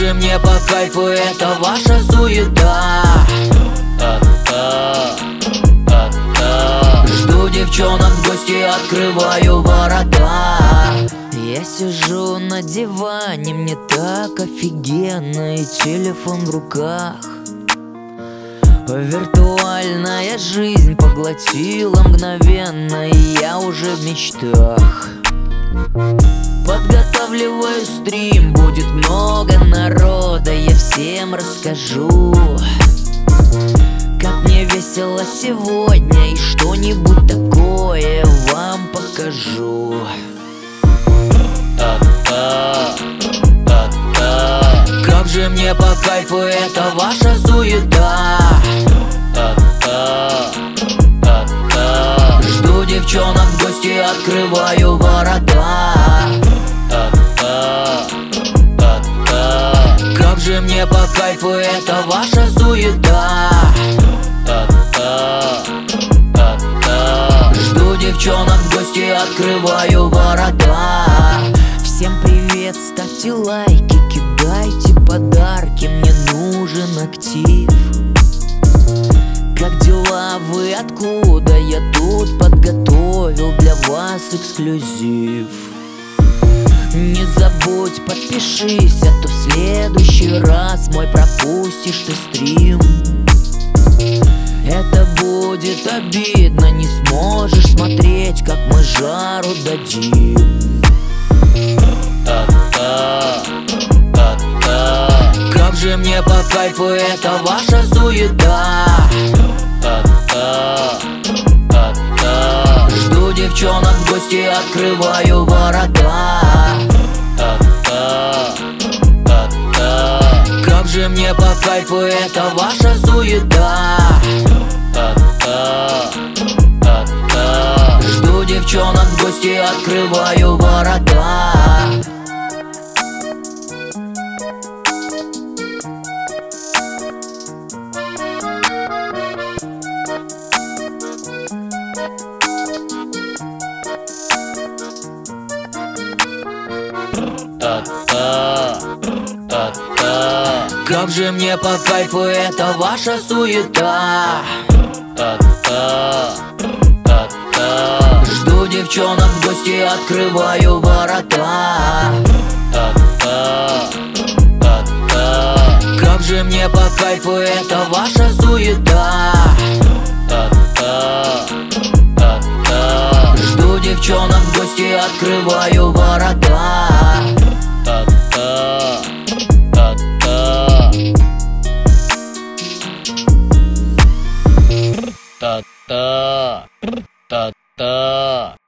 же мне по кайфу эта ваша суета. Жду девчонок в гости, открываю ворота. Я сижу на диване, мне так офигенно, и телефон в руках. Виртуальная жизнь поглотила мгновенно, и я уже в мечтах. Подготавливаю стрим, будет много народа, я всем расскажу, как мне весело сегодня, и что-нибудь такое вам покажу. Как же мне по кайфу эта ваша суета. Жду девчонок в гости, открываю ворота. Как же мне по кайфу эта ваша суета. Жду девчонок в гости, открываю ворота. Всем привет, ставьте лайки, кидайте подарки, мне нужен актив. Как дела, вы откуда? Я тут подготовил для вас эксклюзив. Не забудь, подпишись, а то в следующий раз мой пропустишь ты стрим. Это будет обидно, не сможешь смотреть, как мы жару дадим. Как же мне по кайфу эта ваша суета. Жду девчонок в гости, открываю ворота. Как же мне по кайфу эта ваша суета. Жду девчонок в гости, открываю ворота. Как же мне по кайфу эта ваша суета. Жду девчонок в гости, открываю ворота. Как же мне по кайфу эта ваша суета. Жду девчонок в гости, открываю ворота. Та-та, та-та.